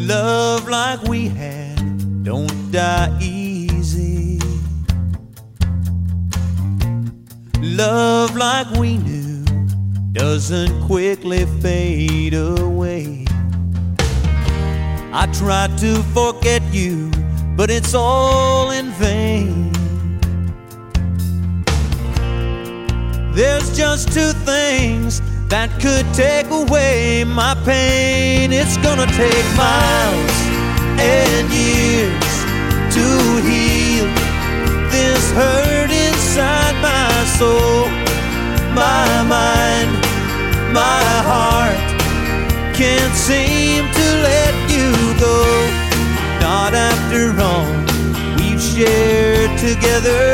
Love like we had don't die easy. Love like we knew doesn't quickly fade away. I tried to forget you, but it's all in vain. There's just two things that could take away my pain. It's gonna take miles and years to heal this hurt inside my soul. My mind, my heart can't seem to let you go. Not after all we've shared together.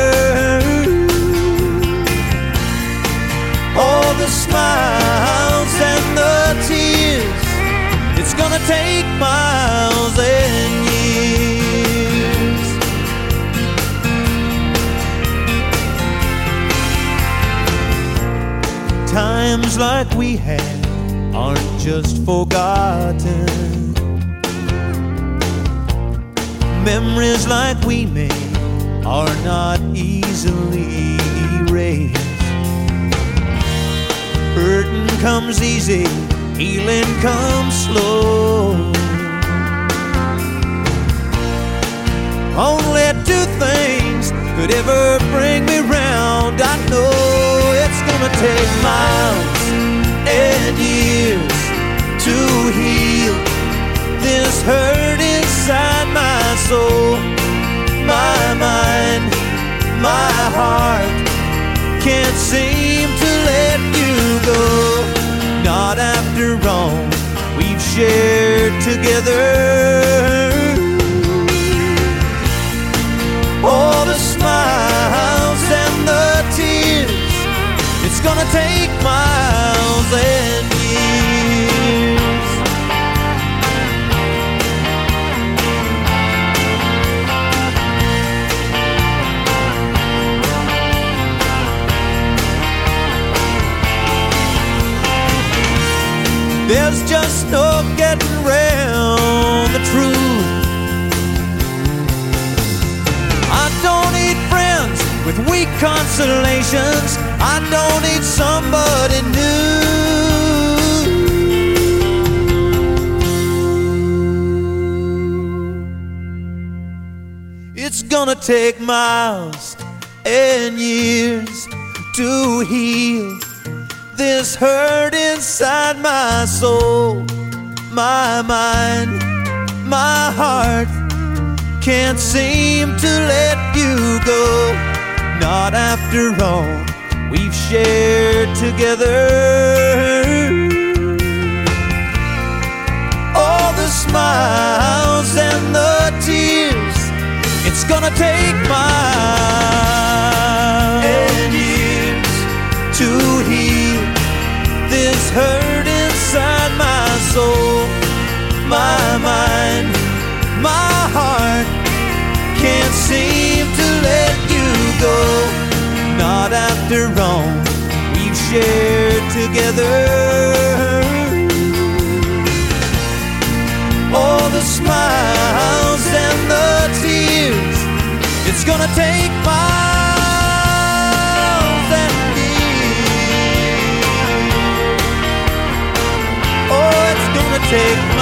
All the smiles and the tears. It's gonna take miles and years. Times like we had aren't just forgotten. Memories like we made are not easily erased. Hurting comes easy, healing comes slow. Only two things could ever bring me round. I know it's gonna take miles and years to heal this hurt inside my soul. My mind, my heart can't seem to let you go. Not after all we've shared together. All the smiles and the tears. It's gonna take miles and years. There's just no getting round the truth. I don't need friends with weak consolations. I don't need somebody new. It's gonna take miles and years to heal this hurt inside my soul. My mind, my heart can't seem to let you go. Not after all we've shared together. All the smiles and the tears. It's gonna take miles and years to heal this hurt inside my soul. My mind, my heart can't seem to let you go. Not after all we've shared together. All the smiles and the tears. It's gonna take miles and years. Oh, it's gonna take